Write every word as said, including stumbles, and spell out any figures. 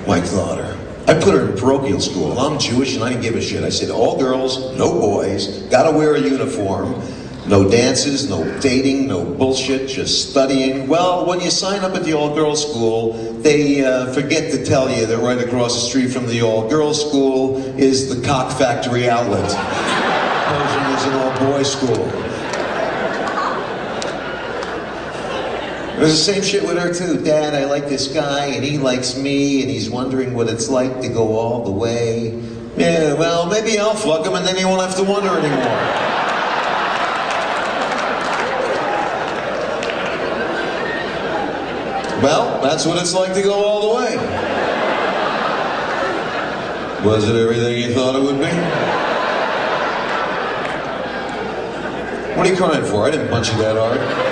My daughter. I put her in parochial school. I'm Jewish and I didn't give a shit. I said, all girls, no boys, gotta wear a uniform, no dances, no dating, no bullshit, just studying. Well, when you sign up at the all-girls school, they uh, forget to tell you that right across the street from the all-girls school is the Cock Factory outlet. Pershing is an all-boys school. It was the same shit with her too. Dad, I like this guy and he likes me and he's wondering what it's like to go all the way. Yeah, well, maybe I'll fuck him and then he won't have to wonder anymore. Well, that's what it's like to go all the way. Was it everything you thought it would be? What are you crying for? I didn't punch you that hard.